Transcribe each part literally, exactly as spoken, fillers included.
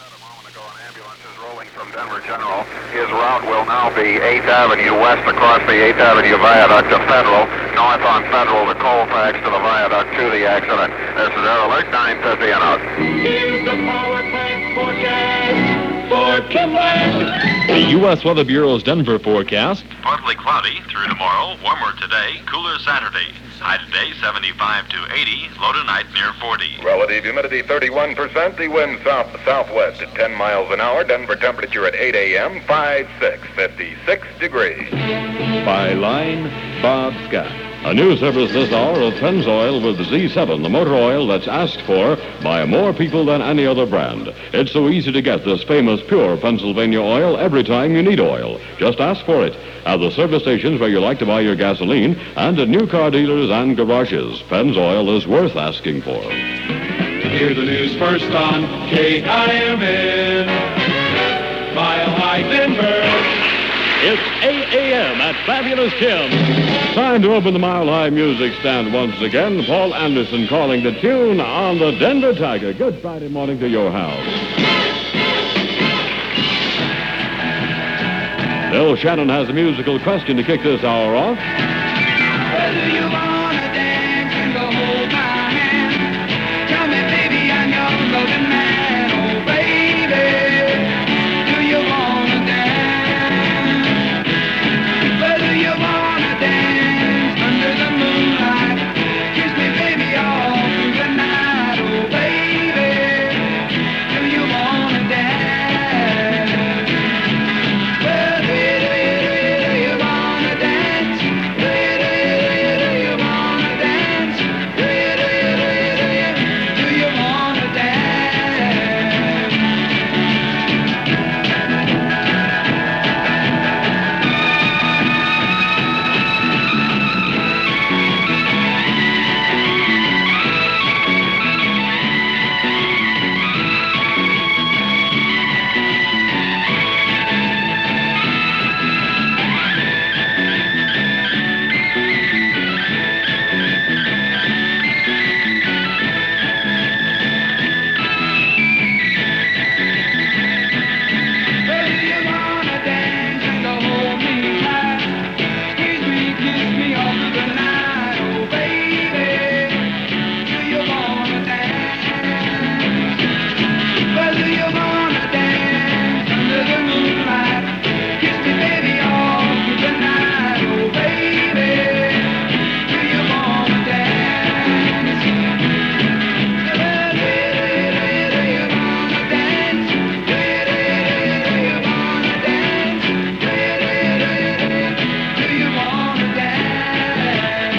said a moment ago, an ambulance is rolling from Denver General. His route will now be eighth Avenue west across the eighth Avenue Viaduct to Federal, north on Federal to Colfax to the Viaduct to the accident. This is Air Alert nine fifty and out. Here's the power plant forecast for Kimberly. The U S Weather Bureau's Denver forecast. Partly cloudy through tomorrow, warmer today, cooler Saturday. High today seventy-five to eighty, low tonight near forty. Relative humidity thirty-one percent, the wind south to southwest at ten miles an hour. Denver temperature at eight a.m., five six, fifty-six degrees. By line, Bob Scott. A new service this hour of Pennzoil with Z seven, the motor oil that's asked for by more people than any other brand. It's so easy to get this famous pure Pennsylvania oil every time you need oil. Just ask for it at the service stations where you like to buy your gasoline and at new car dealers and garages. Pennzoil is worth asking for. Hear the news first on K I M N. Mile High Denver. It's eight a.m. at Fabulous Kim's. Time to open the Mile High music stand once again. Paul Anderson calling the tune on the Denver Tiger. Good Friday morning to your house. Bill Shannon has a musical question to kick this hour off. Whether you wanna dance and go hold my hand, tell me, baby, I'm your loving man. Oh, baby, do you wanna dance? Whether you wanna dance under the moonlight, kiss me, baby, all through the night. Oh, baby, do you wanna dance? Well, do you wanna dance? Do you wanna dance? Do you wanna dance? Whether you wanna dance and go hold me tight, squeeze me, kiss me all through the night. Oh, baby, do you wanna dance? Whether you wanna dance under the moonlight, kiss me, baby, all through the night. Oh, baby, do you wanna dance? Well, do you wanna dance? Do you wanna dance? Do you wanna dance?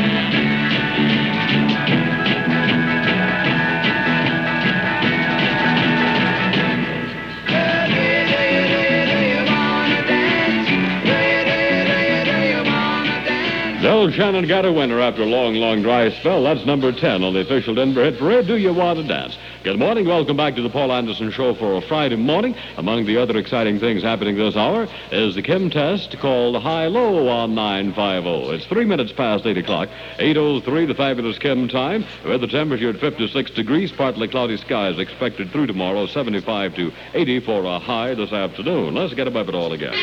Well, do you wanna dance? Do you wanna dance? Bill Shannon got a winner after a long, long dry spell. That's number ten on the official Denver hit parade. Do you want to dance? Good morning. Welcome back to the Paul Anderson Show for a Friday morning. Among the other exciting things happening this hour is the Kim test called High-Low on nine fifty. It's three minutes past eight o'clock. eight oh three, the Fabulous Kim time. With the temperature at fifty-six degrees, partly cloudy skies expected through tomorrow, seventy-five to eighty for a high this afternoon. Let's get above it all again.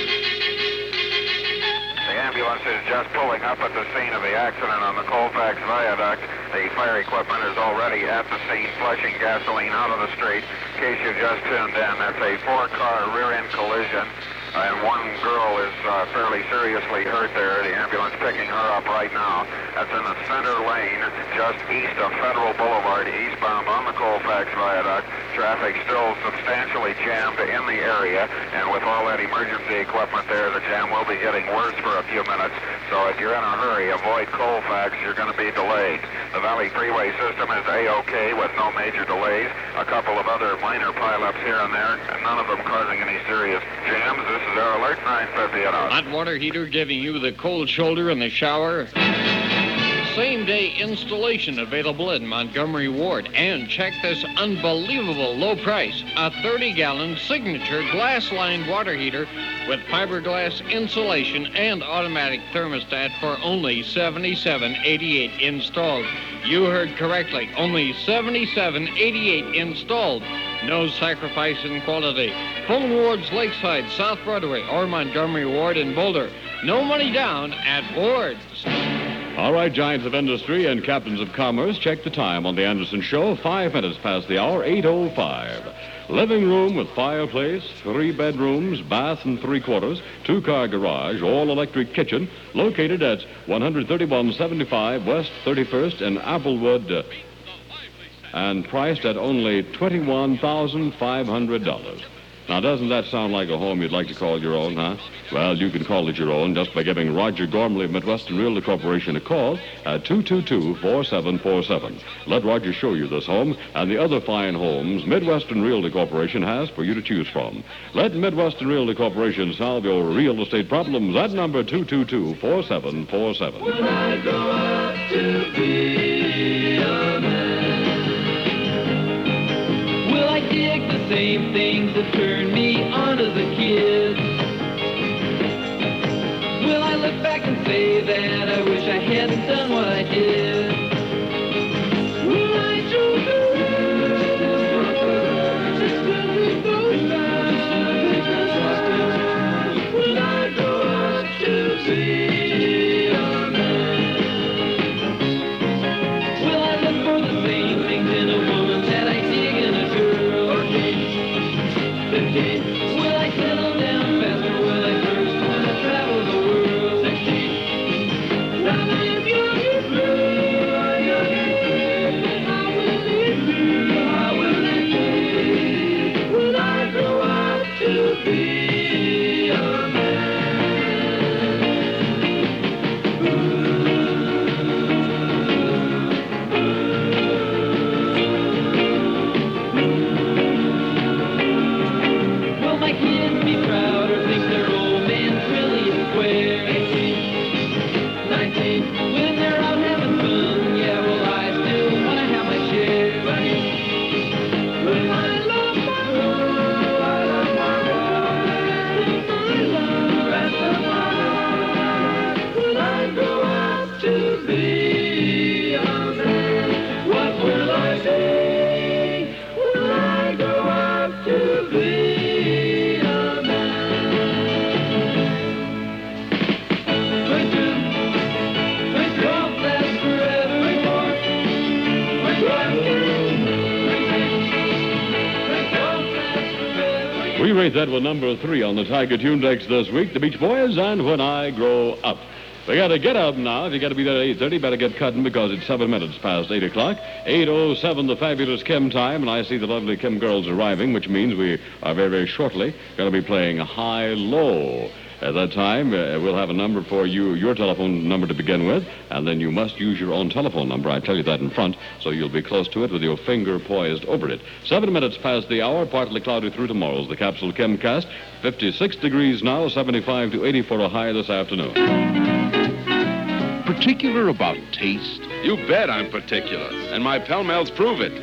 The ambulance is just pulling up at the scene of the accident on the Colfax Viaduct. The fire equipment is already at the scene, flushing gasoline out of the street. In case you just tuned in, that's a four-car rear-end collision. Uh, and one girl is uh, fairly seriously hurt there. The ambulance picking her up right now. That's in the center lane, just east of Federal Boulevard, eastbound on the Colfax Viaduct. Traffic still substantially jammed in the area, and with all that emergency equipment there, the jam will be getting worse for a few minutes. So if you're in a hurry, avoid Colfax. You're going to be delayed. The Valley Freeway system is A-OK with no major delays. A couple of other minor pileups here and there, and none of them causing any serious jams. This is Air Alert nine fifty and out. Hot water heater giving you the cold shoulder in the shower. Same-day installation available in Montgomery Ward. And check this unbelievable low price. A thirty-gallon signature glass-lined water heater with fiberglass insulation and automatic thermostat for only seventy-seven eighty-eight installed. You heard correctly. Only seventy-seven eighty-eight installed. No sacrifice in quality. Pullman Ward's Lakeside, South Broadway, or Montgomery Ward in Boulder. No money down at Ward's. All right, giants of industry and captains of commerce, check the time on the Anderson Show. Five minutes past the hour, eight oh five. Living room with fireplace, three bedrooms, bath and three quarters, two-car garage, all-electric kitchen, located at one thirty-one seventy-five West thirty-first in Applewood, uh, and priced at only twenty-one thousand five hundred dollars. Now, doesn't that sound like a home you'd like to call your own, huh? Well, you can call it your own just by giving Roger Gormley of Midwestern Realty Corporation a call at two two two, four seven four seven. Let Roger show you this home and the other fine homes Midwestern Realty Corporation has for you to choose from. Let Midwestern Realty Corporation solve your real estate problems at number two two two, four seven four seven. When I grow up to be a man, will I dig the same things that turned me on as a kid? Will I look back and say that I wish I hadn't done what I did? Will I do the Will I grow up to be a man? Will I look for the same things in a woman that I dig in a girl? fifteen. Will I settle down faster? Will I first want to travel the world? sixteen. Now I am young and blue, I'm young and free. How will it be? How will it be when I grow up to be a man? Will my kids be proud or think their old man's really a square? eighteen, nineteen, when they're out having fun, yeah, well, I still want to have my share. twenty, will I love my world? I love my world, rest of my life, will I grow up to be a man? What will I say? Will I grow up to be a man? twenty-two, twenty-three, won't last forever. twenty-four, twenty-five, twenty-six, twenty-seven, won't last forever. We rate that with number three on the Tiger Tune Decks this week, the Beach Boys and When I Grow Up. We got to get up now. If you got to be there at eight thirty, better get cutting because it's seven minutes past eight o'clock. eight oh seven, the fabulous Kim time, and I see the lovely Kim girls arriving, which means we are very, very shortly going to be playing high-low. At that time, uh, we'll have a number for you, your telephone number to begin with, and then you must use your own telephone number. I tell you that in front, so you'll be close to it with your finger poised over it. Seven minutes past the hour, partly cloudy through tomorrow's the Capsule Chemcast. fifty-six degrees now, seventy-five to eighty for a high this afternoon. Particular about taste? You bet I'm particular, and my Pell-Mel's prove it.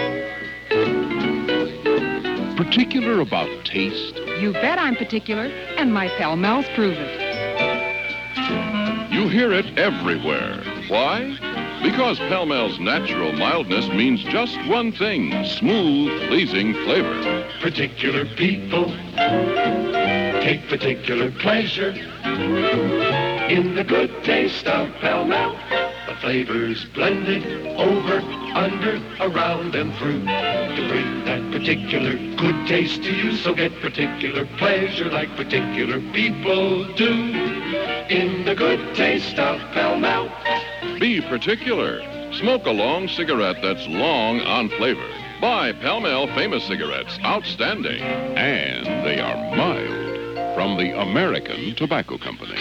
Particular about taste? You bet I'm particular, and my Pell-Mel's prove it. You hear it everywhere. Why? Because Pell-Mel's natural mildness means just one thing, smooth, pleasing flavor. Particular people take particular pleasure in the good taste of Pell-Mel. The flavors blended over, under, around, and through to bring that particular good taste to you. So get particular pleasure like particular people do in the good taste of Pell-Mel. Be particular. Smoke a long cigarette that's long on flavor. Buy Pell-Mel Famous Cigarettes. Outstanding. And they are mild. From the American Tobacco Company.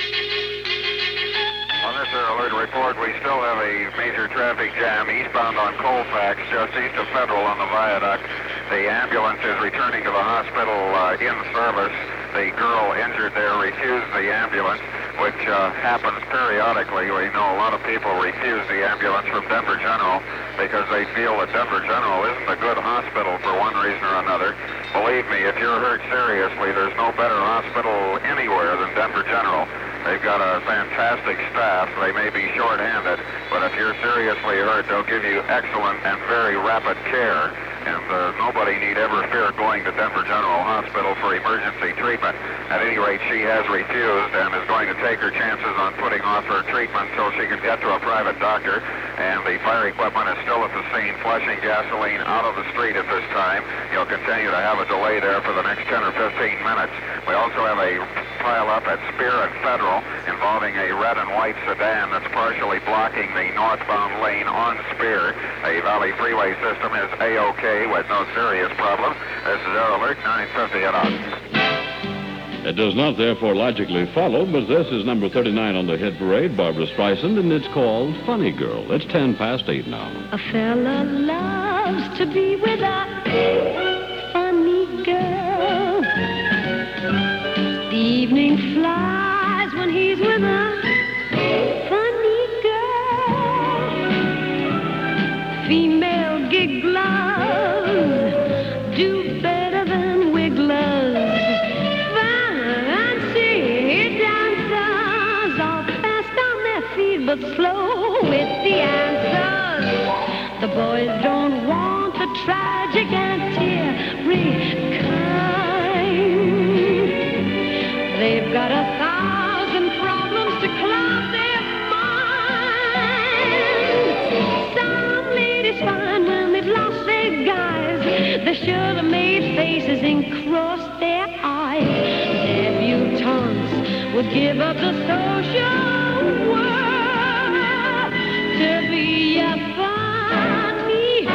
On this alert report, we still have a major traffic jam eastbound on Colfax, just east of Federal on the viaduct. The ambulance is returning to the hospital uh, in service. The girl injured there refused the ambulance, which uh, happens periodically. We know a lot of people refuse the ambulance from Denver General because they feel that Denver General isn't a good hospital for one reason or another. Believe me, if you're hurt seriously, there's no better hospital anywhere than Denver General. They've got a fantastic staff. They may be short-handed, but if you're seriously hurt, they'll give you excellent and very rapid care. And uh, nobody need ever fear going to Denver General Hospital for emergency treatment. At any rate, she has refused and is going to take her chances on putting off her treatment until she can get to a private doctor. And the fire equipment is still at the scene, flushing gasoline out of the street at this time. You'll continue to have a delay there for the next ten or fifteen minutes. We also have a pile up at Spear and Federal involving a red and white sedan that's partially blocking the northbound lane on Spear. A Valley Freeway system is A-OK with no serious problem. This is Air Alert nine fifty at us. It does not therefore logically follow, but this is number thirty-nine on the hit parade, Barbra Streisand, and it's called Funny Girl. It's ten past eight now. A fella loves to be with a funny girl. The evening flies when he's with a funny girl. Female gig gloves do better than wig gloves. Fancy dancers all fast on their feet but slow with the answers. The boys don't want the tragic and teary kind. They've got a thousand problems to cloud their minds. Some ladies find when they've lost their guys, they should have made faces and crossed their eyes. Debutantes would give up the social world to be a funny,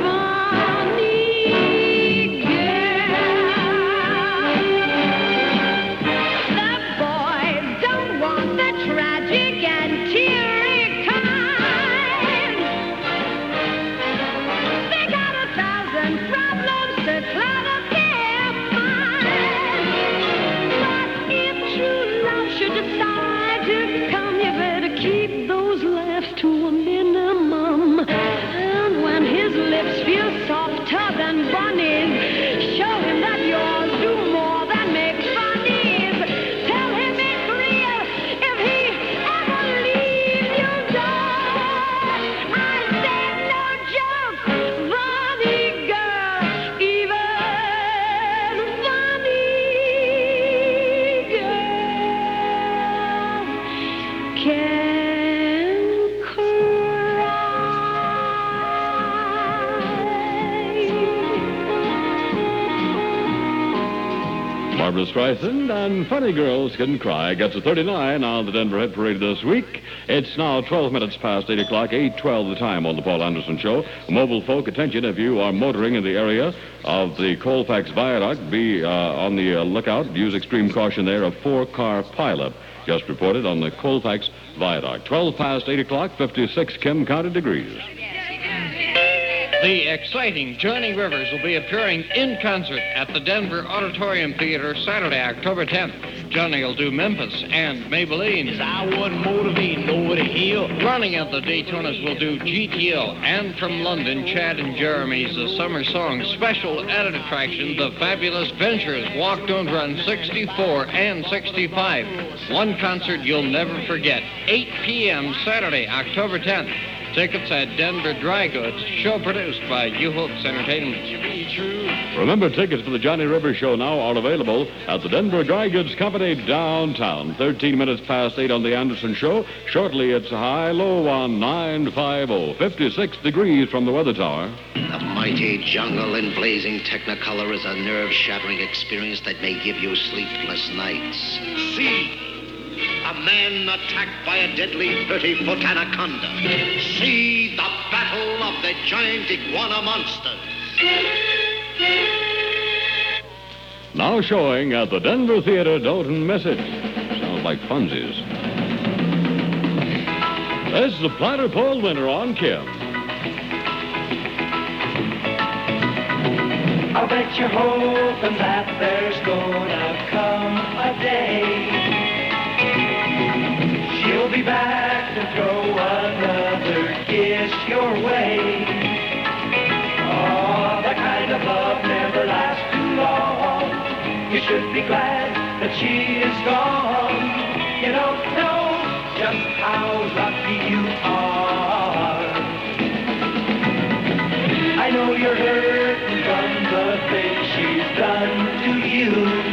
funny girl. The boys don't want the tragic and teary kind. They got a thousand problems to cloud up their mind. But if true love should decide to come, you better keep those laughs to a minimum. And when his lips feel softer than bunnies, show him that yours do more than make funnies. Tell him it's real if he ever leaves your door. I said no joke, funny girl, even funny girl can cry. Barbra Streisand and Funny Girls Can Cry gets a thirty-nine on the Denver Hit Parade this week. It's now twelve minutes past eight o'clock, eight twelve the time on the Paul Anderson Show. Mobile folk, attention, if you are motoring in the area of the Colfax Viaduct, be uh, on the uh, lookout. Use extreme caution there. A four-car pileup just reported on the Colfax Viaduct. twelve past eight o'clock, fifty-six Kim counted degrees. The exciting Johnny Rivers will be appearing in concert at the Denver Auditorium Theater Saturday, October tenth. Johnny will do Memphis and Maybelline. I wasn't motivated over the hill. Running at the Daytonas will do G T L. And from London, Chad and Jeremy's The Summer Song special added attraction, The Fabulous Ventures, walked over on sixty-four and sixty-five. One concert you'll never forget. eight p.m. Saturday, October tenth. Tickets at Denver Dry Goods. Show produced by U-Hooks Entertainment. Remember, tickets for the Johnny Rivers Show now are available at the Denver Dry Goods Company downtown. thirteen minutes past eight on the Anderson Show. Shortly, it's high-low on nine fifty, fifty-six degrees from the weather tower. The mighty jungle in blazing Technicolor is a nerve-shattering experience that may give you sleepless nights. See, a man attacked by a deadly thirty-foot anaconda. See the battle of the giant iguana monsters. Now showing at the Denver Theater, don't miss it. Sounds like funsies. This is the Platter Pole winner on Kim. I bet you're hoping that there's gonna come a day she'll be back to throw another kiss your way. Oh, that kind of love never lasts too long. You should be glad that she is gone. You don't know just how lucky you are. I know you're hurting from the things she's done to you.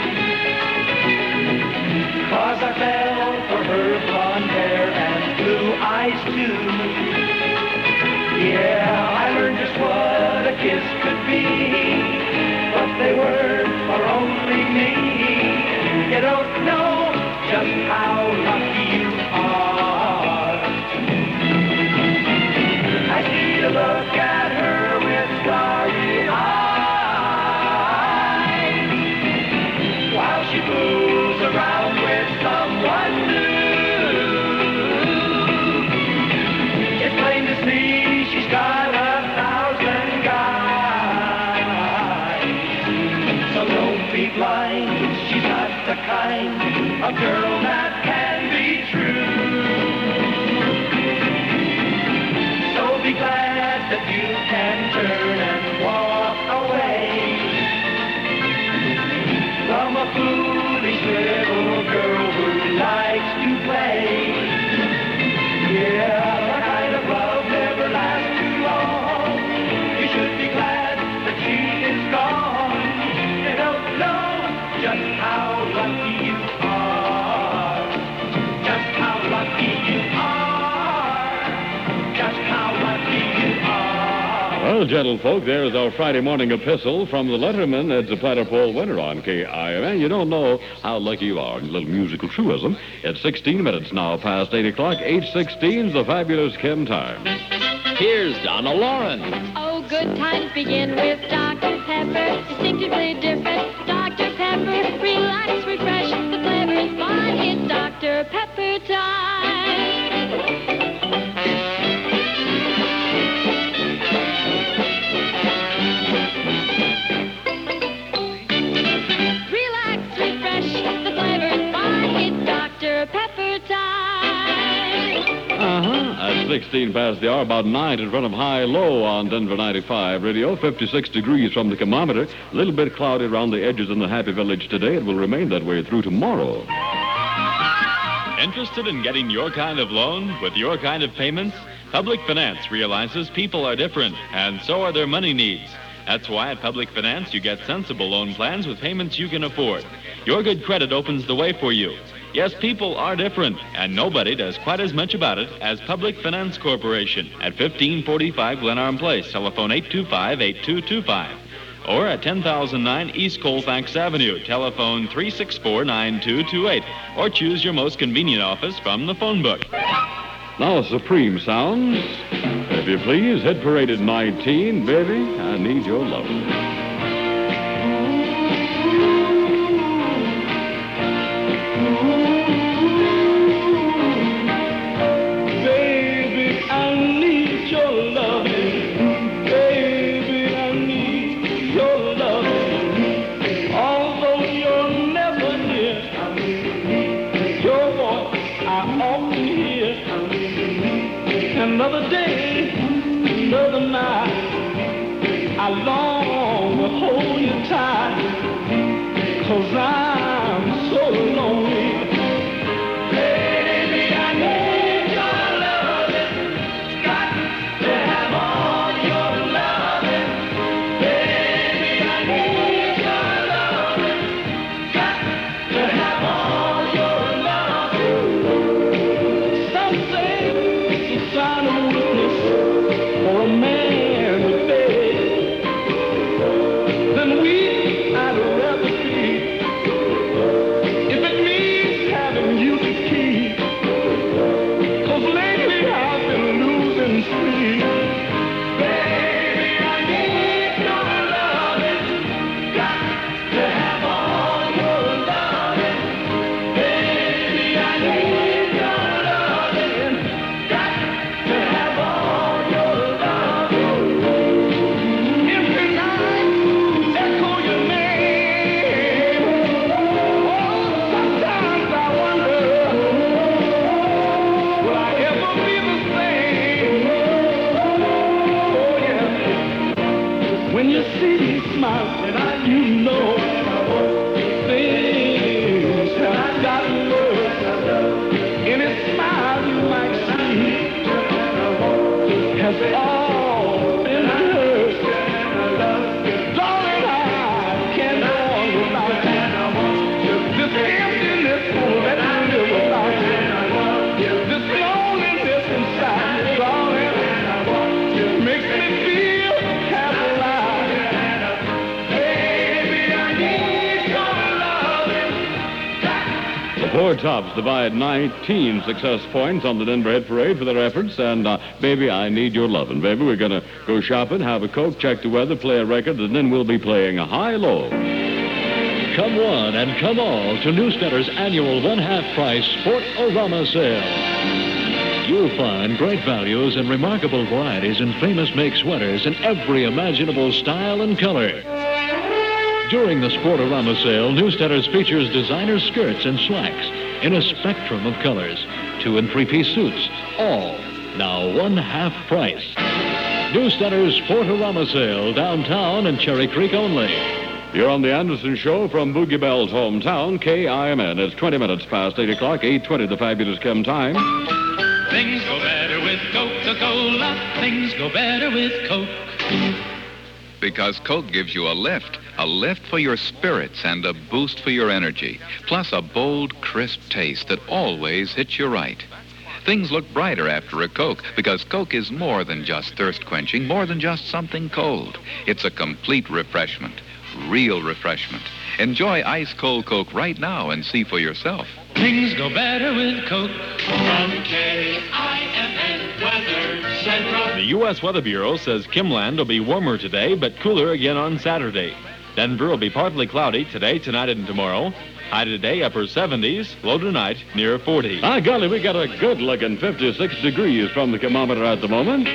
'Cause I fell for her blonde hair and blue eyes too. Yeah, I learned just what a kiss could be, but they were for only me. You don't know just how lucky you are. I see you look at her with starry eyes while she moves around with someone new. It's plain to see she's got a thousand guys. So don't be blind, she's not the kind of girl that can be true. So be glad that you can turn and walk away from a foolish little girl who likes to play. Yeah, that kind of love never lasts too long. You should be glad that she is gone. You don't know just how lucky you are. Just how lucky you are. Just how lucky you are. Well, gentle folk, there's our Friday morning epistle from the letterman. It's a Platter Poll winner on K I M N. You don't know how lucky you are. A little musical truism. It's sixteen minutes now past eight o'clock. eight sixteen's the fabulous Kim time. Here's Donna Lauren. Oh, good times begin with Doctor Pepper, distinctively different. Doctor Pepper, relax, refresh, the flavor is fine. It's Doctor Pepper time. Relax, refresh, the flavor is fine. It's Doctor Pepper time. Uh-huh. At sixteen past the hour, about nine in front of High Low on Denver ninety-five radio. fifty-six degrees from the thermometer. A little bit cloudy around the edges in the Happy Village today. It will remain that way through tomorrow. Interested in getting your kind of loan with your kind of payments? Public Finance realizes people are different, and so are their money needs. That's why at Public Finance you get sensible loan plans with payments you can afford. Your good credit opens the way for you. Yes, people are different, and nobody does quite as much about it as Public Finance Corporation at fifteen forty-five Glenarm Place. Telephone eight two five, eight two two five. Or at ten thousand nine East Colfax Avenue. Telephone three six four, nine two two eight. Or choose your most convenient office from the phone book. Now, Supreme Sounds. If you please, hit parade at nineteen. Baby, I need your love. Baby, I need your loving. Baby, I need your loving. Although you're never near, your voice I often hear. Another day, another night, I long to hold you tight, 'cause I'm so lonely. Baby, I need your loving. Got to have all your loving. Baby, I need your loving. Got to have all your loving. Some say it's a sign of weakness for a man to beg. Then we, I'd rather be. If it means having you to keep. 'Cause lately I've been losing sleep. Baby, I need your loving. Got to have all your loving. Baby, I need your loving. Got to have all your loving. Every night, echo your name. Oh, sometimes I wonder, will I ever be the same? Oh, yeah. When you see me smiling, you know things have gotten worse. Four Tops divide nineteen success points on the Denver Hit Parade for their efforts. And, uh, baby, I need your lovin'. Baby, we're going to go shopping, have a Coke, check the weather, play a record, and then we'll be playing high-low. Come one and come all to Newsletter's annual one-half-price Sport-O-Rama sale. You'll find great values and remarkable varieties in famous make sweaters in every imaginable style and color. During the Sport-O-Rama sale, Newsletters features designer skirts and slacks in a spectrum of colors. Two and three-piece suits, all now one-half price. Newsletter's Sport-O-Rama sale, downtown and Cherry Creek only. You're on the Anderson Show from Boogie Bell's hometown, K I M N. It's twenty minutes past eight o'clock, eight twenty, the fabulous Kim time. Things go better with Coca-Cola. Things go better with Coke. Because Coke gives you a lift. A lift for your spirits and a boost for your energy. Plus a bold, crisp taste that always hits you right. Things look brighter after a Coke because Coke is more than just thirst quenching, more than just something cold. It's a complete refreshment. Real refreshment. Enjoy ice cold Coke right now and see for yourself. Things go better with Coke. From K I M N Weather Central. The U S Weather Bureau says Kimland will be warmer today, but cooler again on Saturday. Denver will be partly cloudy today, tonight, and tomorrow. High today, upper seventies. Low tonight, near forty. Ah, golly, we got a good-looking fifty-six degrees from the thermometer at the moment.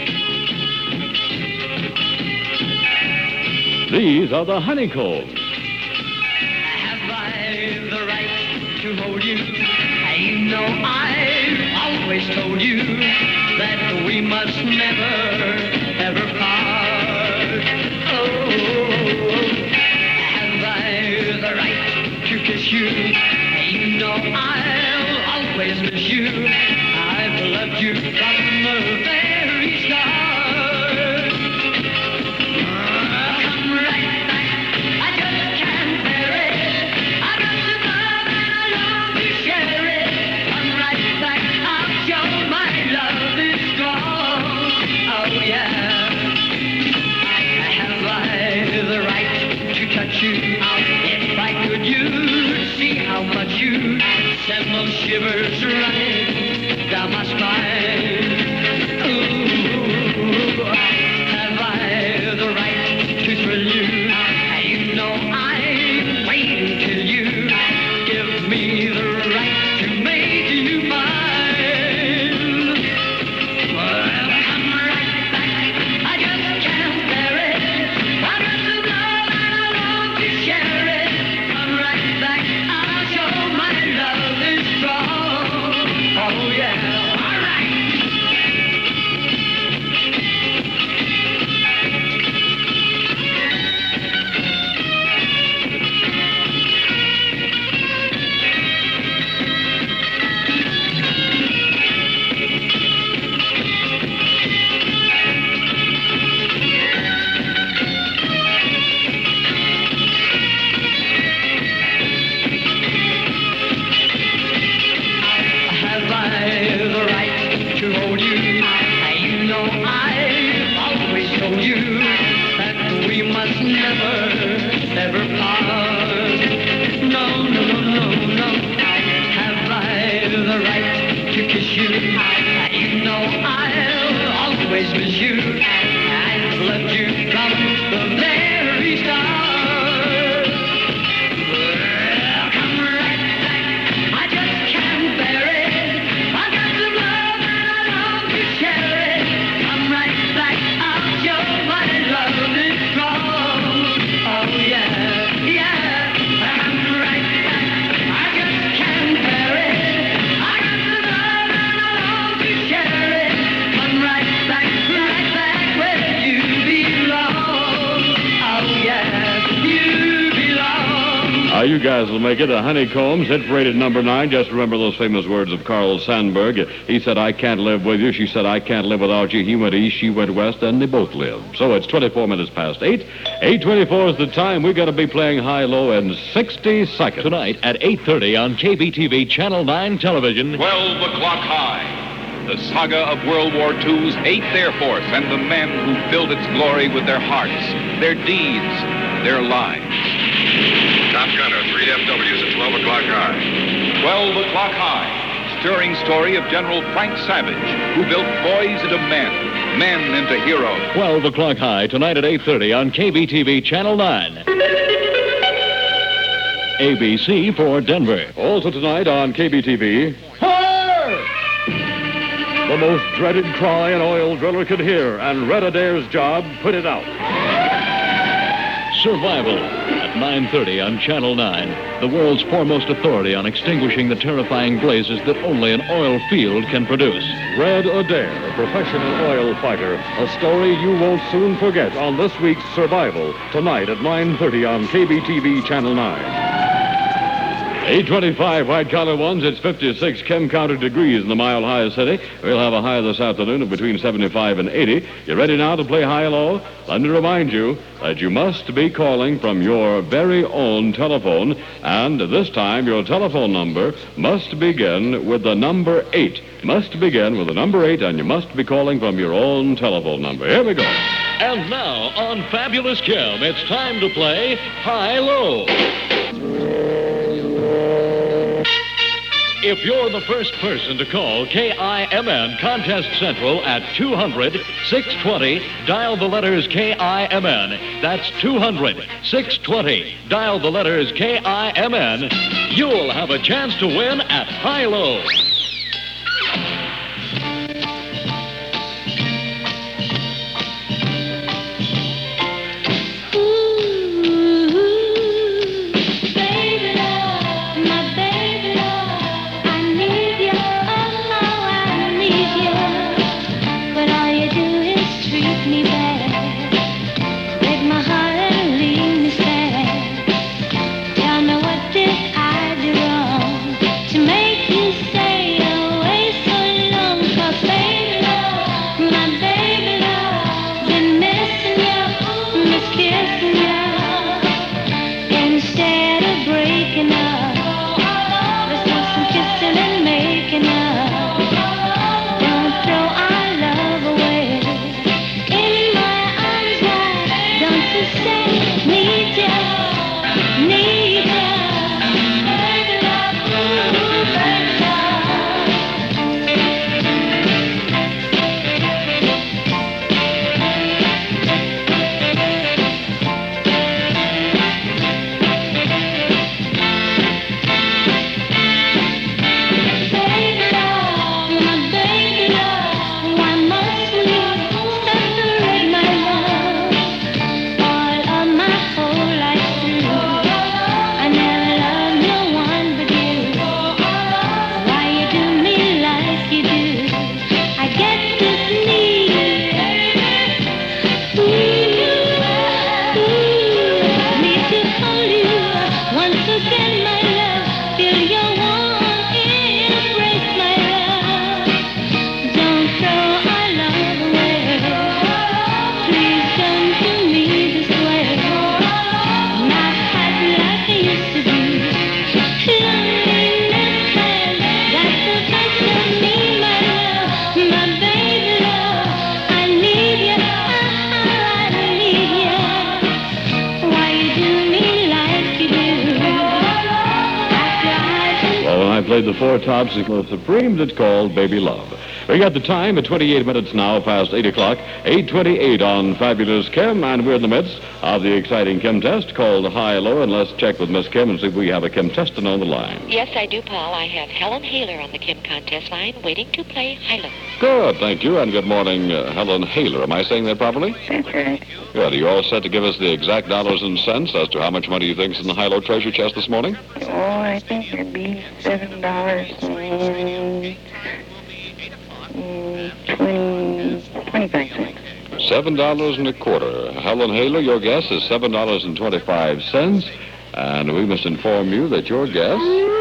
These are the honeycombs. Have I the right to hold you? You know I've always told you that we must never, ever part. Oh, have I the right to kiss you? You know I'll always miss you. I've loved you from the very start. If I could, you'd see how much you send those shivers running down my spine. Ooh, have I the right to thrill you? You know I'm waiting till you give me the right to make you mine. Well, I'm right back. I just can't bear it. I got to love and I long to share it. I'm right back. I'll show my love is strong. Oh yeah, all right. Have I the right to hold you? You know I've always told you that we must never, ever part. No, no, no, no, no. Have I the right to kiss you? You know I'll always miss you. I've loved you from the very start. Well, come right back. I just can't bear it. I got some love and I long to share it. Come right back. I'll show my love is strong. Oh yeah, yeah. I'm right back. I just can't bear it. I got some love and I long to share it. Come right back, right back where you belong. Oh yeah, you belong. Ah, you guys will make it. The Honeycombs, hit rated number nine. Just remember those famous words of Carl Sandburg. He said, I can't live with you. She said, I can't live without you. He went east, she went west, and they both lived. So it's twenty-four minutes past eight. eight twenty-four is the time. We're going to be playing high-low in sixty seconds. Tonight at eight thirty on K B T V Channel nine Television. twelve o'clock high. The saga of World War Two's eighth Air Force and the men who filled its glory with their hearts, their deeds, their lives. Top Gunner, three F Ws at twelve o'clock high. twelve o'clock high. Stirring story of General Frank Savage, who built boys into men, men into heroes. twelve o'clock high, tonight at eight thirty on K B T V Channel nine. A B C for Denver. Also tonight on K B T V, the most dreaded cry an oil driller could hear, and Red Adair's job put it out. Survival at nine thirty on Channel nine, the world's foremost authority on extinguishing the terrifying blazes that only an oil field can produce. Red Adair, a professional oil fighter, a story you won't soon forget on this week's Survival, tonight at nine thirty on K B T V Channel nine. eight twenty-five white collar ones. It's fifty-six chem counted degrees in the Mile High City. We'll have a high this afternoon of between seventy-five and eighty. You ready now to play high-low? Let me remind you that you must be calling from your very own telephone, and this time your telephone number must begin with the number eight. Must begin with the number eight, and you must be calling from your own telephone number. Here we go. And now on Fabulous Chem, it's time to play high-low. If you're the first person to call K I M N Contest Central at two hundred, six twenty, dial the letters K I M N. That's two hundred, six twenty, dial the letters K I M N. You'll have a chance to win at high-low. Played the Four Tops, the supreme that's called Baby Love. We got the time at twenty-eight minutes now past eight o'clock, eight twenty-eight on Fabulous Chem, and we're in the midst of the exciting chem test called High-Low, and let's check with Miss Kim and see if we have a chem testant on the line. Yes, I do, Paul. I have Helen Haler on the chem contest line waiting to play High-Low. Good, thank you, and good morning, uh, Helen Haler. Am I saying that properly? That's right. Good. Are you all set to give us the exact dollars and cents as to how much money you think's in the High-Low treasure chest this morning? Oh, I think it'd be seven dollars and twenty twenty-five cents. Seven dollars and a quarter. Helen Haler, your guess is seven dollars and twenty-five cents, and we must inform you that your guess.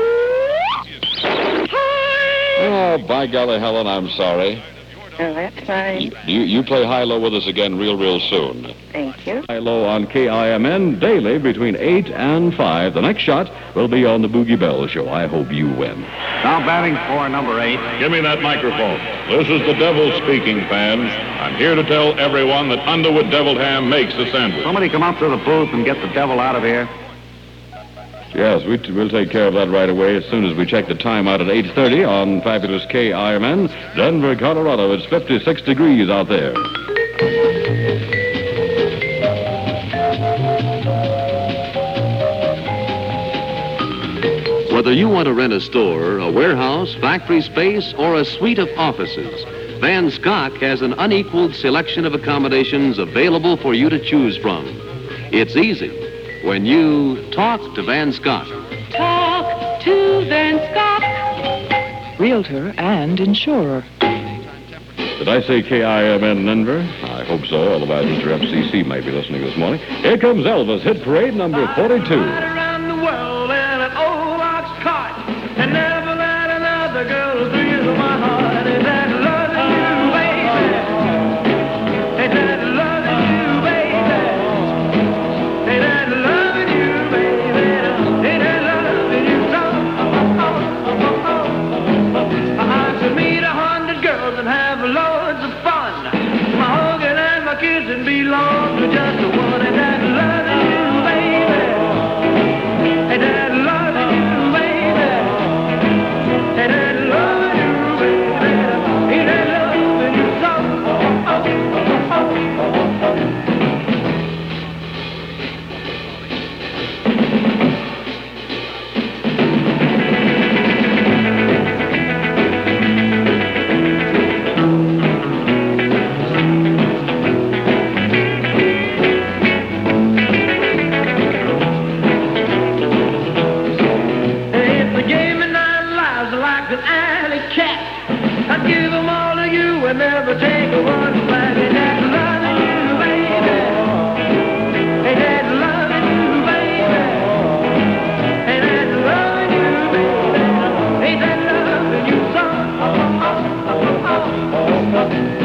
Oh, by golly, Helen, I'm sorry. Oh, that's fine. You you play high-low with us again real, real soon. Thank you. High-low on K I M N daily between eight and five. The next shot will be on the Boogie Bell Show. I hope you win. Now batting for number eight. Give me that microphone. This is the devil speaking, fans. I'm here to tell everyone that Underwood Deviled Ham makes the sandwich. Somebody come up to the booth and get the devil out of here. Yes, we t- we'll take care of that right away as soon as we check the time out at eight thirty on fabulous K I M N, Denver, Colorado. It's fifty-six degrees out there. Whether you want to rent a store, a warehouse, factory space, or a suite of offices, Van Skok has an unequaled selection of accommodations available for you to choose from. It's easy when you talk to Van Skok. Talk to Van Skok, realtor and insurer. Did I say K I M N Denver? I hope so, otherwise Mister F C C might be listening this morning. Here comes Elvis, hit parade number forty-two. Around the world in an old ox cart, and never let another girl thrill my heart. Is that loving you, baby? Is that loving you, baby? Is that loving you, baby? Is that loving you so? I should meet a hundred girls and have loads of fun. My hugging and my kissing belong to just the one. Is that loving you, baby? Is that loving you, baby? Is that loving you, baby? Is that loving you so? Oh, oh, oh, oh. If they gave me nine lives like an alley cat, I'd give them all to you and never take one back. Ain't that loving you, baby? Ain't that loving you, baby? Ain't that loving you, baby? Ain't that loving you so? Oh, oh, oh, oh, oh.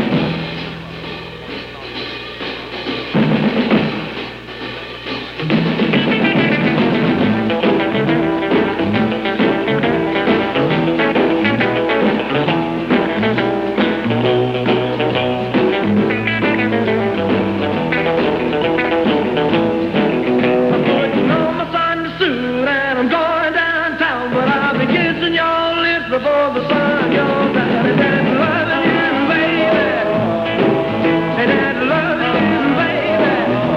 I'm putting on my Sunday suit and I'm going downtown, but I'll be kissing your lips before the sun goes down. Is that loving you, baby? Is that loving you, baby?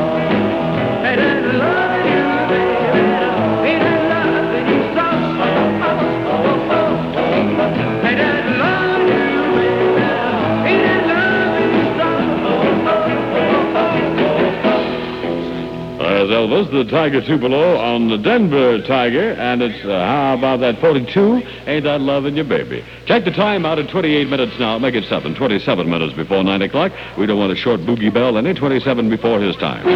Is that loving you, baby? Is that loving you so? Oh, oh, oh, oh. Is that loving you, baby? Is that loving you so? Oh, oh, oh, oh. There's Elvis, the Tiger Tupelo on the Denver Tiger, and it's, uh, how about that forty-two? Ain't that loving you, baby? Check the time out at twenty-eight minutes now. Make it seven, twenty-seven minutes before nine o'clock. We don't want a short boogie bell, any twenty-seven before his time.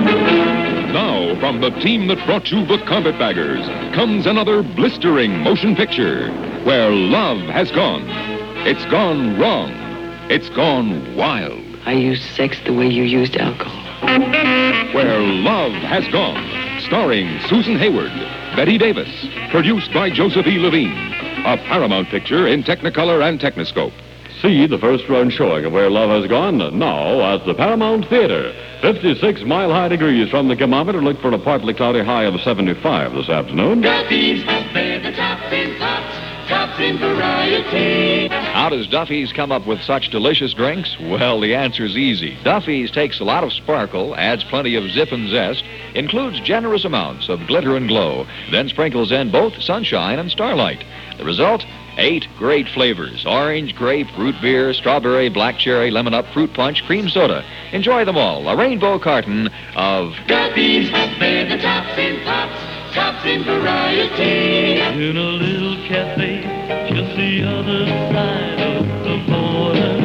Now, from the team that brought you the Carpetbaggers, comes another blistering motion picture where love has gone. It's gone wrong. It's gone wild. I used sex the way you used alcohol. Where love has gone. Starring Susan Hayward, Betty Davis. Produced by Joseph E. Levine. A Paramount picture in Technicolor and Technoscope. See the first run showing of Where Love Has Gone now at the Paramount Theater. fifty-six mile-high degrees from the thermometer. Look for a partly cloudy high of seventy-five this afternoon. Duffy's, they're the tops in pops, tops in variety. How does Duffy's come up with such delicious drinks? Well, the answer's easy. Duffy's takes a lot of sparkle, adds plenty of zip and zest, includes generous amounts of glitter and glow, then sprinkles in both sunshine and starlight. The result? Eight great flavors: orange, grape, root beer, strawberry, black cherry, lemon up, fruit punch, cream soda. Enjoy them all. A rainbow carton of Duffy's, they're the tops in pops, tops in variety. In a little cafe just the other side of the border,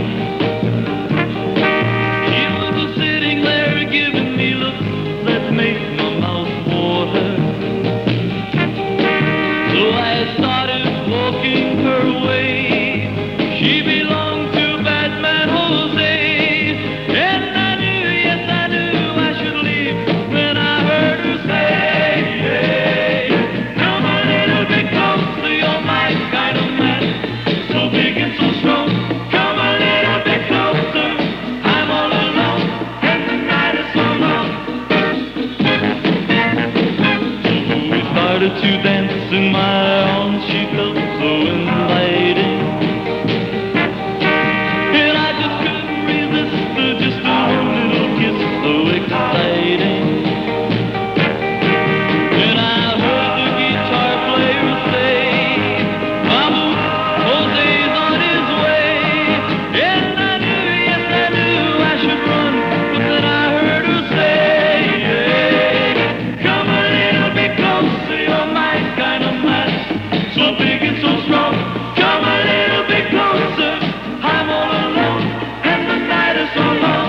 she was sitting there giving me looks that make my mouth water. So I started walking her way. She belonged to Batman Jose, and I knew, yes I knew I should leave when I heard her say, hey, come a little bit closer, you're my kind of man, so big and so to dance in my arms. She felt so inviting. And I just couldn't resist her, just a little kiss so exciting. And I heard the guitar player say, Mama, Jose's on his way. And I knew, yes I knew I should run, but then I heard her say, come a little bit closer, you're my kind of man, so big and so strong. Come a little bit closer, I'm all alone, and the night is so long.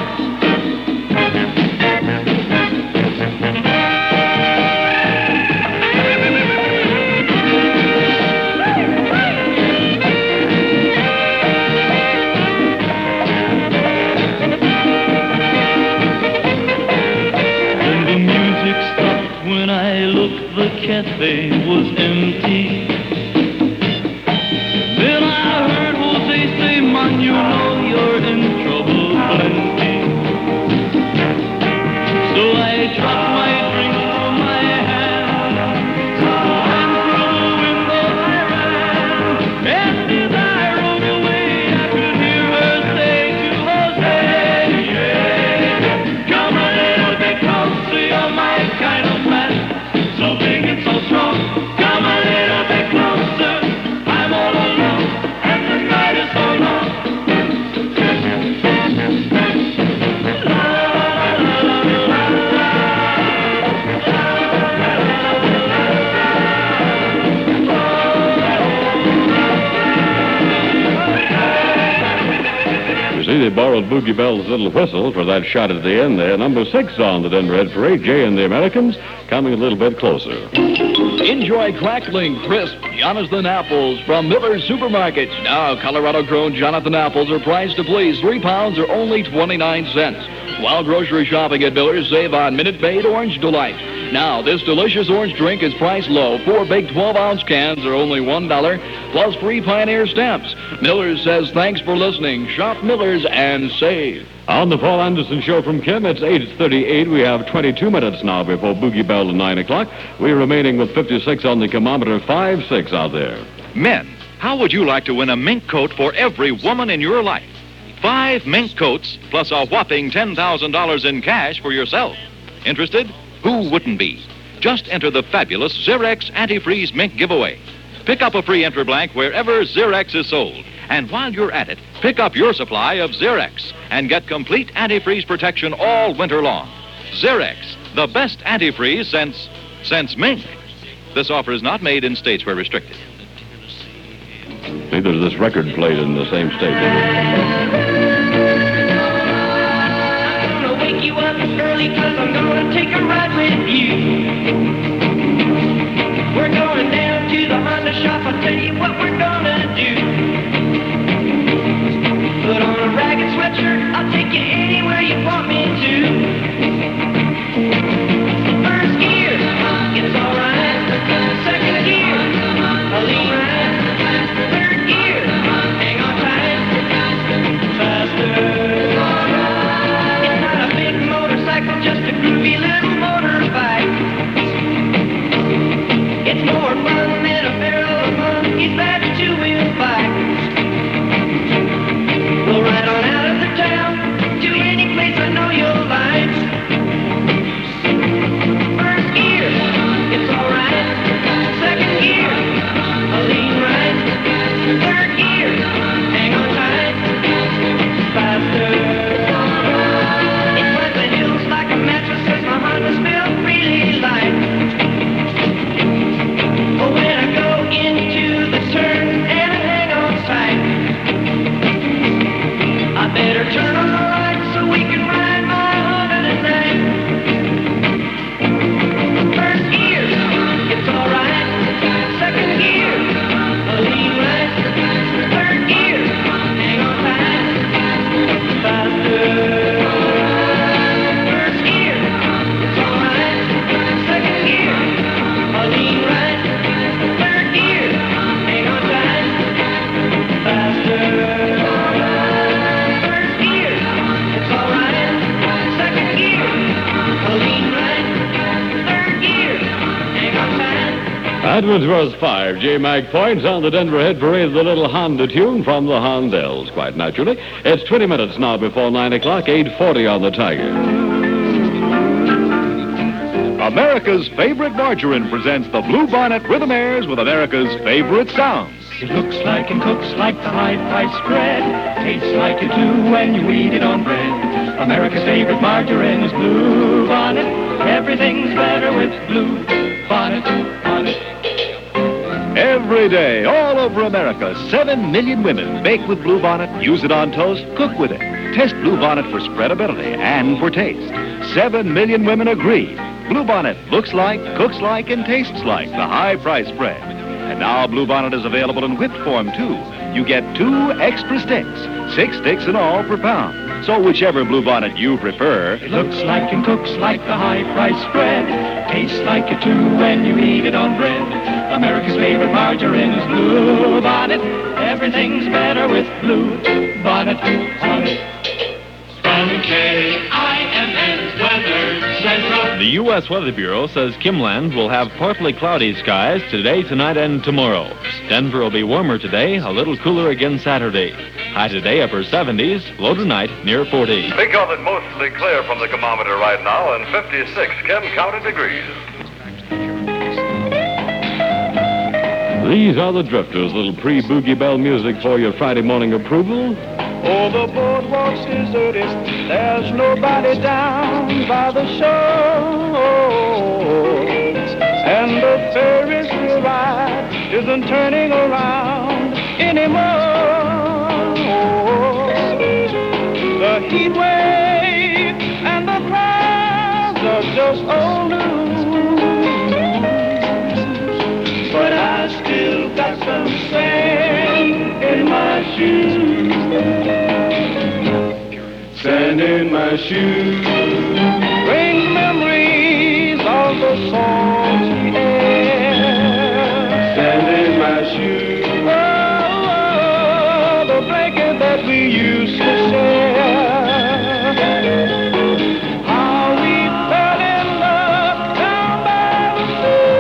And the music stopped when I looked, the cafe was empty. Then I heard Jose say, man, you know you're in trouble plenty. So I dropped my drink from my hand, and through the window I ran. And as I rode away, I could hear her say to Jose, come a little bit closer, you're my kind of man, so big and so strong. Come a little bit closer, I'm all alone, and the night is so long. You see, they borrowed Boogie Bell's little whistle for that shot at the end there. Number six on the Denver Head Parade, Jay and the Americans, coming a little bit closer. Enjoy crackling, crisp Jonathan apples from Miller's Supermarkets. Now, Colorado-grown Jonathan apples are priced to please. Three pounds are only twenty-nine cents. While grocery shopping at Miller's, save on Minute Maid Orange Delight. Now, this delicious orange drink is priced low. Four big twelve-ounce cans are only one dollar, plus free Pioneer stamps. Miller's says thanks for listening. Shop Miller's and save. On the Paul Anderson Show from Kim, it's eight thirty-eight. We have twenty-two minutes now before Boogie Bell at nine o'clock. We're remaining with fifty-six on the thermometer, five six out there. Men, how would you like to win a mink coat for every woman in your life? Five mink coats plus a whopping ten thousand dollars in cash for yourself. Interested? Who wouldn't be? Just enter the fabulous Xerex Antifreeze Mink Giveaway. Pick up a free enter blank wherever Xerex is sold. And while you're at it, pick up your supply of Xerex and get complete antifreeze protection all winter long. Xerex, the best antifreeze since, since mink. This offer is not made in states where restricted. Neither is this record played in the same state. I'm gonna wake you up early, cause I'm gonna take a ride with you. We're going down to the Honda shop, I'll tell you what we're gonna do. Put on a ragged sweatshirt, I'll take you anywhere you want me to. First gear, it's alright. Second gear, I'll leave right. Third gear, hang on tight. Faster. It's not a big motorcycle, just a groovy little motorbike. Edmondsworth five, J-Mac points on the Denver Hit Parade, the little Honda tune from the Hondells, quite naturally. It's twenty minutes now before nine o'clock, eight forty on the Tiger. America's favorite margarine presents the Blue Bonnet Rhythm Airs with America's favorite sounds. It looks like and cooks like the high-priced bread. Tastes like it too when you eat it on bread. America's favorite margarine is Blue Bonnet. Everything's better with Blue Bonnet. Bonnet. Every day, all over America, seven million women bake with Blue Bonnet, use it on toast, cook with it. Test Blue Bonnet for spreadability and for taste. Seven million women agree. Blue Bonnet looks like, cooks like, and tastes like the high-priced bread. And now Blue Bonnet is available in whipped form, too. You get two extra sticks, six sticks in all per pound. So whichever Blue Bonnet you prefer. It looks like and cooks like the high-priced bread. Tastes like it too when you eat it on bread. America's favorite margarine is Blue Bonnet. Everything's better with Blue Bonnet on it. From K I M N Weather Central. The U S Weather Bureau says Kimland will have partly cloudy skies today, tonight, and tomorrow. Denver will be warmer today, a little cooler again Saturday. High today, upper seventies, low tonight, near forty. Think of it mostly clear from the thermometer right now, and fifty-six Kim County degrees. These are the Drifters, little pre-Boogie Bell music for your Friday morning approval. Oh, the boardwalk's deserted. There's nobody down by the shore. And the Ferris wheel ride isn't turning around anymore. The heat wave and the crowds are just old news. But I still got some sand in my shoes. Sand in my shoes brings memories of the salty air. Sand in my shoes, oh, the blanket that we used to share. How we fell in love down by the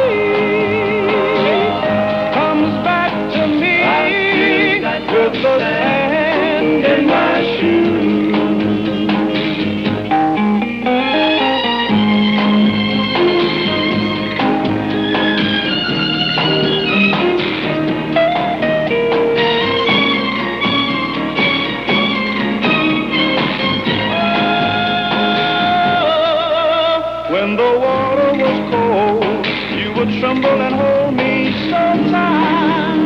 sea comes back to me with the sand in my shoes. When the water was cold, you would tremble and hold me so tight.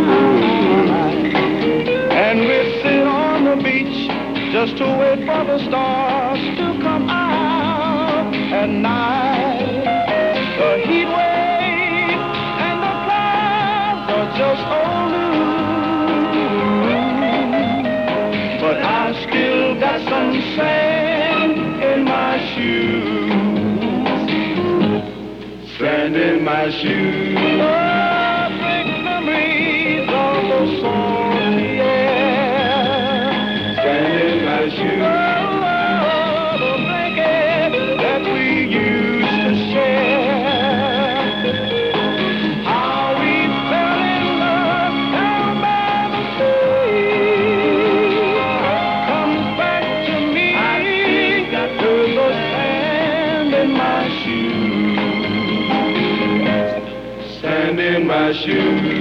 And we'd sit on the beach just to wait for the stars to come out at night. The heat wave and the clouds are just old news. But I still got some sand in my shoes. Sand in my shoes. Oh, big memories of the salty air. Sand in my shoes. Oh, the blanket that we used to share. How we fell in love down by the sea comes back to me. I got to the sand in my shoes. Sand in my shoes.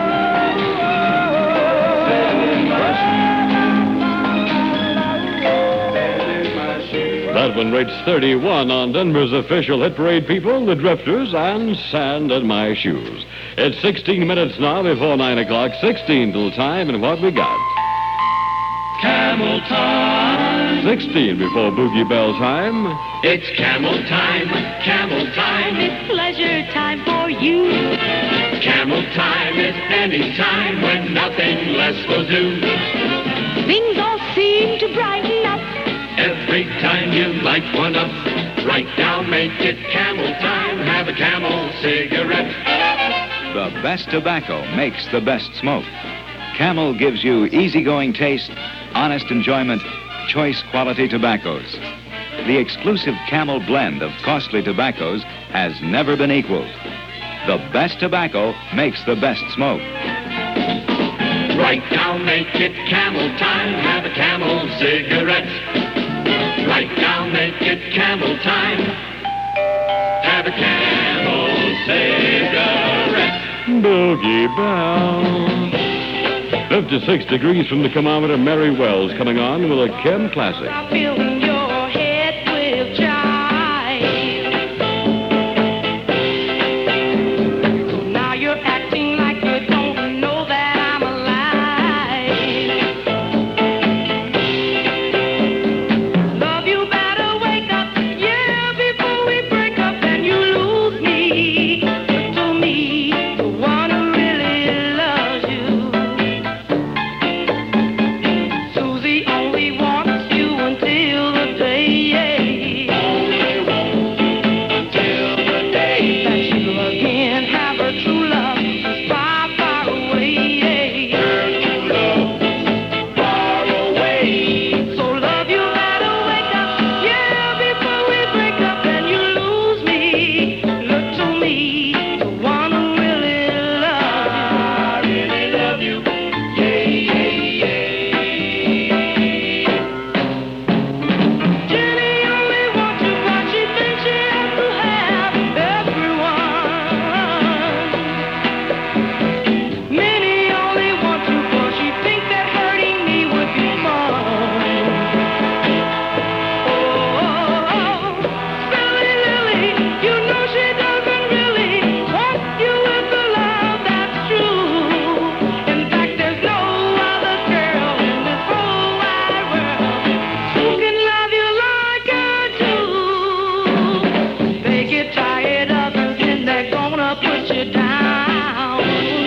That one rates thirty-one on Denver's official hit parade, people, the Drifters, and Sand in My Shoes. It's sixteen minutes now before nine o'clock, sixteen till time, and what we got? Camel time. sixteen before Boogie Bell time. It's camel time, camel time. It's pleasure time for you. Camel time is any time when nothing less will do. Things all seem to brighten up. Every time you light one up, right now make it camel time. Have a Camel cigarette. The best tobacco makes the best smoke. Camel gives you easygoing taste, honest enjoyment, choice quality tobaccos. The exclusive Camel blend of costly tobaccos has never been equaled. The best tobacco makes the best smoke. Right now, make it Camel time. Have a Camel cigarette. Right now, make it Camel time. Have a Camel cigarette. Boogie Bell. fifty-six degrees from the thermometer. Mary Wells coming on with a Chem Classic. Filling your head with jive. So now you're acting like you don't know that I'm alive. Love you better wake up, yeah, before we break up and you lose me. Look to me, the one who really loves you. Susie only wants you until the day, only wants you until the day that you again have her true love who's far, far away. Her true love far away. So love you better wake up, yeah, before we break up and you lose me. Look to me, the one who really loves you. I really love you, yeah, yeah, yeah. Jenny only wants you, but she thinks she has to have everyone. Minnie only wants you, for she thinks that hurting me would be fun. Oh, silly Lily, you know she doesn't really want you with the love that's true. In fact, there's no other girl in this whole wide world who can love you like I do. They get tired of you, then they're gonna put you down.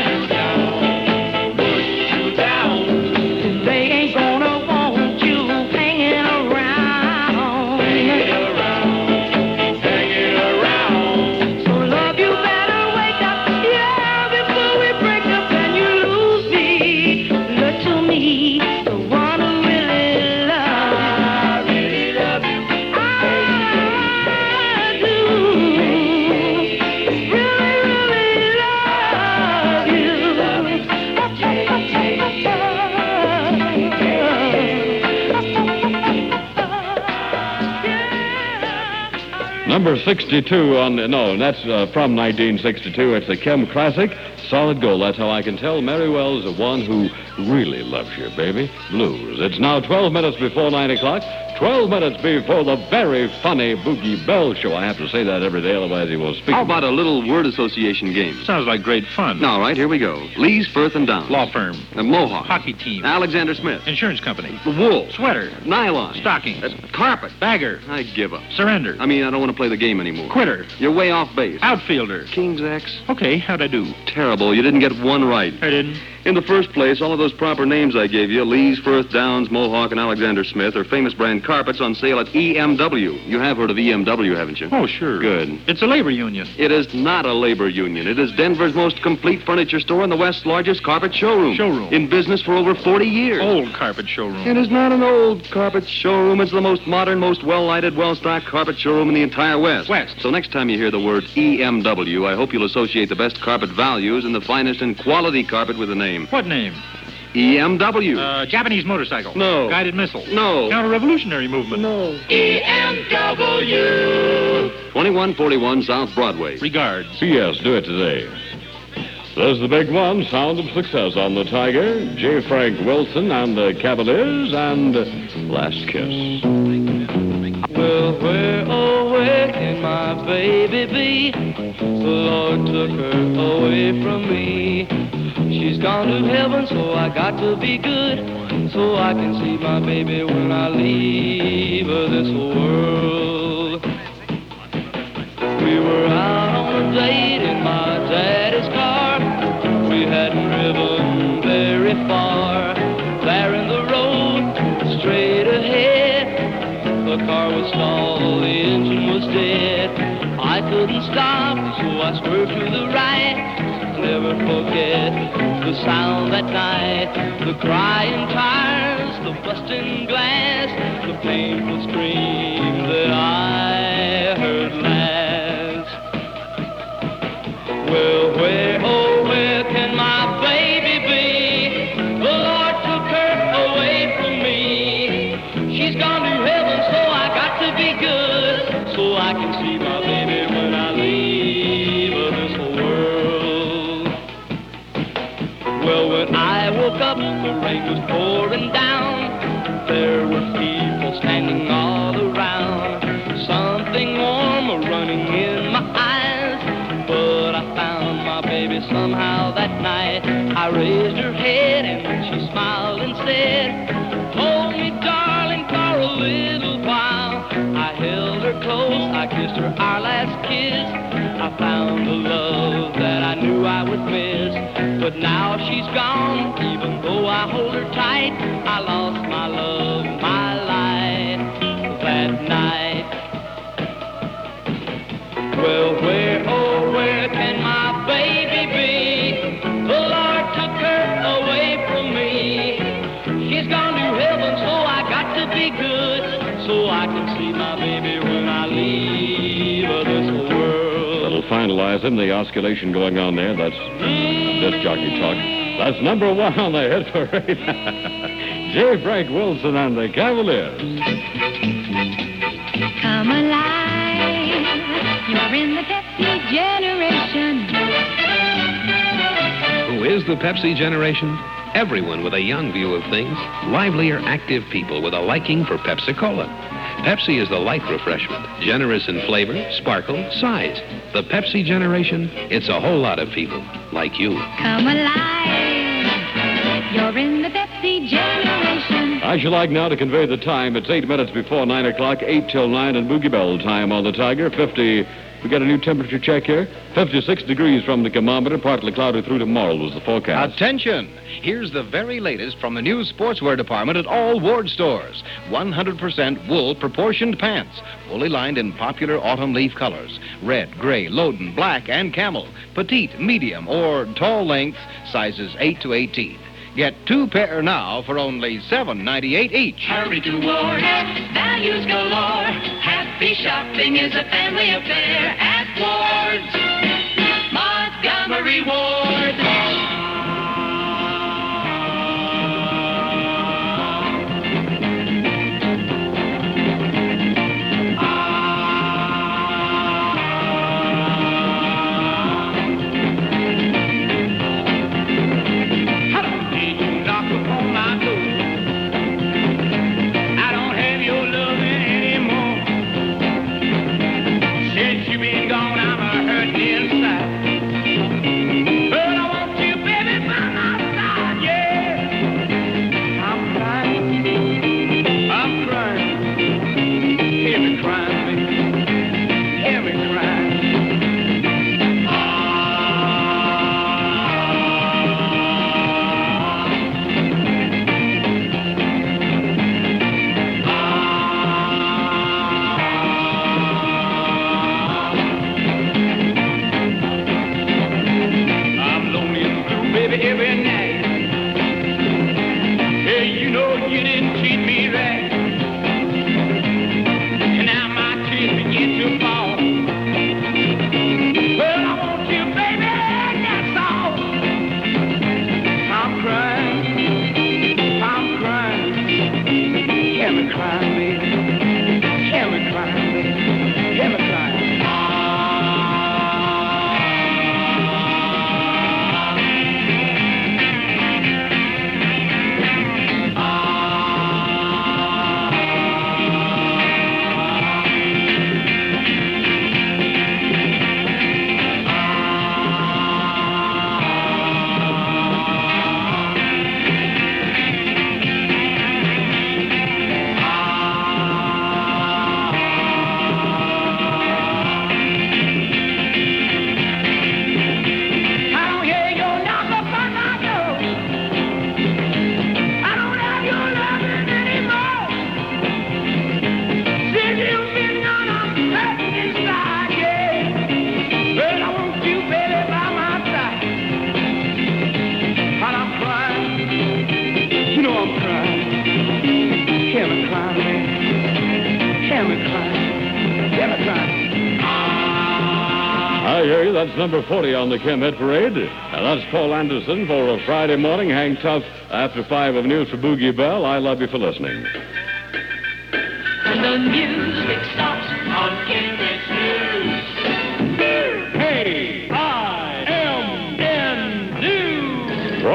Put you down. They ain't gonna want you hanging around. Hanging around. Hanging around. So love you better wake up, yeah, before we break up and you lose me. Look to me, the one who really loves you. I really love you. I do. Really, really love you. Number sixty-two on the, no, that's uh, from nineteen sixty-two. It's a Chem Classic, Solid Gold. That's how I can tell Mary Wells the one who really loves you, baby. Blues. It's now twelve minutes before nine o'clock. twelve minutes before the very funny Boogie Bell Show. I have to say that every day, otherwise he won't speak. How about a little word association game? Sounds like great fun. All right, here we go. Lee's, Firth, and Downs. Law firm. The Mohawk. Hockey team. Alexander Smith. Insurance company. The Wool. Sweater. Nylon. Stockings. Uh, carpet. Bagger. I give up. Surrender. I mean, I don't want to play the game anymore. Quitter. You're way off base. Outfielder. King's X. Okay, how'd I do? Terrible. You didn't get one right. I didn't. In the first place, all of those proper names I gave you, Lee's, Firth, Downs, Mohawk, and Alexander Smith, are famous brand carpets on sale at E M W. You have heard of E M W, haven't you? Oh, sure. Good. It's a labor union. It is not a labor union. It is Denver's most complete furniture store and the West's largest carpet showroom. Showroom. In business for over forty years. Old carpet showroom. It is not an old carpet showroom. It's the most modern, most well-lighted, well-stocked carpet showroom in the entire West. West. So next time you hear the word E M W, I hope you'll associate the best carpet values and the finest and quality carpet with the name. What name? E M W. Uh, Japanese motorcycle. No. Guided missile. No. Counter-revolutionary movement. No. E M W. twenty-one forty-one South Broadway. Regards. Yes, do it today. There's the big one, Sound of Success on the Tiger, J. Frank Wilson and the Cavaliers, and Last Kiss. Well, where, oh, where can my baby be? The Lord took her away from me. She's gone to heaven, so I got to be good, so I can see my baby when I leave this world. We were out on a date in my daddy's car. We hadn't driven very far. There in the road, straight ahead, the car was stalled, the engine was dead. I couldn't stop, so I swerved to the right. Never forget the sound that night, the crying tires, the busting glass, the painful scream that I heard last. Well, the rain was pouring down. There were people standing all around. Something warm running in my eyes. But I found my baby somehow that night. I raised her head and she smiled and said, hold me, darling, for a little while. I held her close, I kissed her our last kiss. I found the love that I knew I would miss. But now she's gone, even though I hold her tight. I lost my love, my life that night. Well, where, oh, where can my baby be? The Lord took her away from me. She's gone to heaven, so I got to be good, so I can see my baby when I leave this world. That'll finalize him, the oscillation going on there. That's disc jockey talk. That's number one on the hit parade. J. Frank Wilson and the Cavaliers. Come alive, you're in the Pepsi generation. Who is the Pepsi generation? Everyone with a young view of things. Livelier, active people with a liking for Pepsi-Cola. Pepsi is the light refreshment, generous in flavor, sparkle, size. The Pepsi generation, it's a whole lot of people like you. Come alive, you're in the Pepsi generation. I should like now to convey the time. It's eight minutes before nine o'clock, eight till nine, and Boogie Bell time on the Tiger. fifty. We got a new temperature check here. fifty-six degrees from the thermometer, partly cloudy through tomorrow was the forecast. Attention! Here's the very latest from the new sportswear department at all Ward stores. one hundred percent wool proportioned pants, fully lined in popular autumn leaf colors. Red, gray, Loden, black, and camel. Petite, medium, or tall length, sizes eight to eighteen. Get two pair now for only seven ninety-eight each. Hurry to Ward, values galore. Happy shopping is a family affair at Ward's. Montgomery Ward. I hear you. That's number forty on the Kim Hit Parade. And that's Paul Anderson for a Friday morning. Hang tough after five of news for Boogie Bell. I love you for listening. And the music stops on Kim Hit News. K I M N News.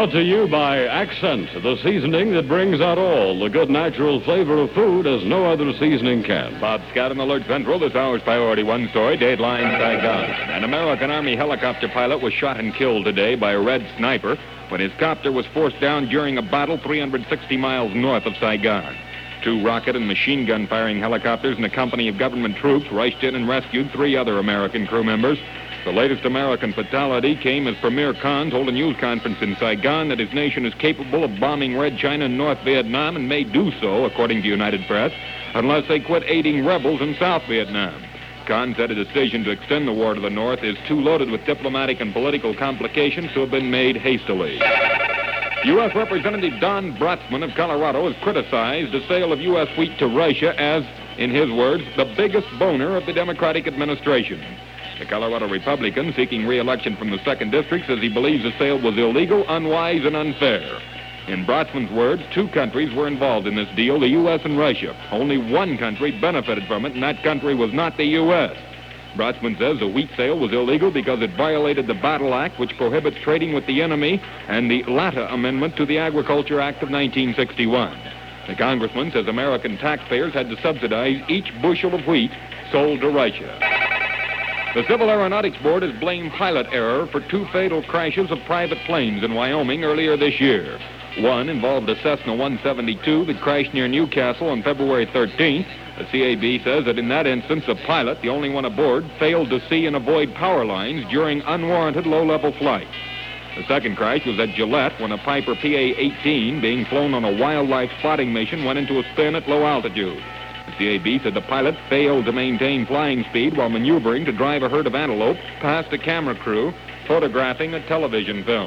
Brought to you by Accent, the seasoning that brings out all the good natural flavor of food as no other seasoning can. Bob Scott in Alert Central. This hour's priority one story, Dateline Saigon. An American Army helicopter pilot was shot and killed today by a red sniper when his copter was forced down during a battle three hundred sixty miles north of Saigon. Two rocket and machine gun firing helicopters and a company of government troops rushed in and rescued three other American crew members. The latest American fatality came as Premier Khan told a news conference in Saigon that his nation is capable of bombing Red China and North Vietnam and may do so, according to United Press, unless they quit aiding rebels in South Vietnam. Khan said a decision to extend the war to the North is too loaded with diplomatic and political complications to have been made hastily. U S Representative Don Bratzman of Colorado has criticized the sale of U S wheat to Russia as, in his words, the biggest boner of the Democratic administration. The Colorado Republican, seeking re-election from the second District, says he believes the sale was illegal, unwise, and unfair. In Bratzman's words, two countries were involved in this deal, the U S and Russia. Only one country benefited from it, and that country was not the U S Bratzman says the wheat sale was illegal because it violated the Battle Act, which prohibits trading with the enemy, and the Latta Amendment to the Agriculture Act of nineteen sixty-one. The congressman says American taxpayers had to subsidize each bushel of wheat sold to Russia. The Civil Aeronautics Board has blamed pilot error for two fatal crashes of private planes in Wyoming earlier this year. One involved a Cessna one seventy-two that crashed near Newcastle on February thirteenth. The C A B says that in that instance, the pilot, the only one aboard, failed to see and avoid power lines during unwarranted low-level flight. The second crash was at Gillette when a Piper P A eighteen being flown on a wildlife spotting mission went into a spin at low altitude. The C A B said the pilot failed to maintain flying speed while maneuvering to drive a herd of antelope past a camera crew photographing a television film.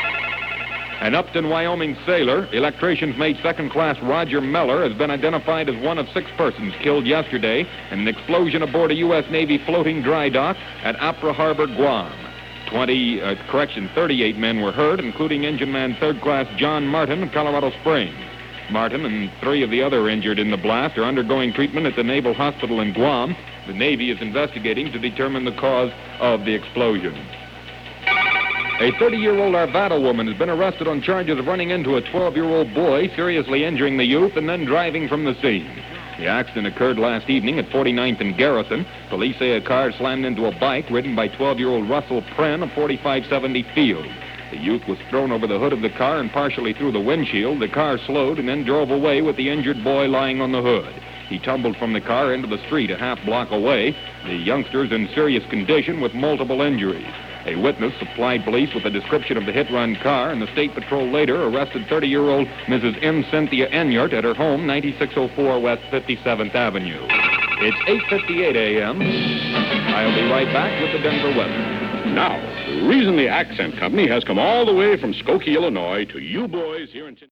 An Upton, Wyoming sailor, electricians mate second-class Roger Meller, has been identified as one of six persons killed yesterday in an explosion aboard a U S Navy floating dry dock at Apra Harbor, Guam. Twenty, uh, correction, thirty-eight men were hurt, including engine man third-class John Martin of Colorado Springs. Martin and three of the other injured in the blast are undergoing treatment at the Naval Hospital in Guam. The Navy is investigating to determine the cause of the explosion. A thirty-year-old Arvada woman has been arrested on charges of running into a twelve-year-old boy, seriously injuring the youth, and then driving from the scene. The accident occurred last evening at forty-ninth and Garrison. Police say a car slammed into a bike ridden by twelve-year-old Russell Pren of forty-five seventy Field. The youth was thrown over the hood of the car and partially through the windshield. The car slowed and then drove away with the injured boy lying on the hood. He tumbled from the car into the street a half block away. The youngster is in serious condition with multiple injuries. A witness supplied police with a description of the hit-run car, and the State Patrol later arrested thirty-year-old Missus M. Cynthia Enyart at her home, ninety-six oh four West fifty-seventh Avenue. It's eight fifty-eight a.m. I'll be right back with the Denver weather. Now, the reason the Accent Company has come all the way from Skokie, Illinois to you boys here in...